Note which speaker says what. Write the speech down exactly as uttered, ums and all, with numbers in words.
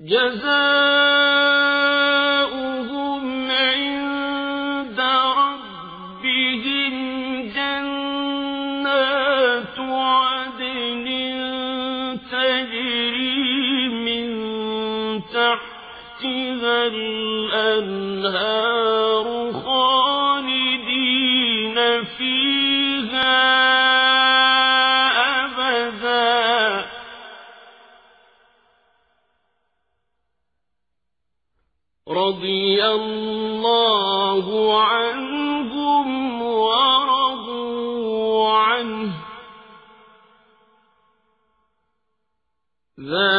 Speaker 1: جزاؤهم عند ربهم جنات عدن تجري من تحتها الأنهار خالدين فيها أبدا رضي الله عنهم ورضوا عنه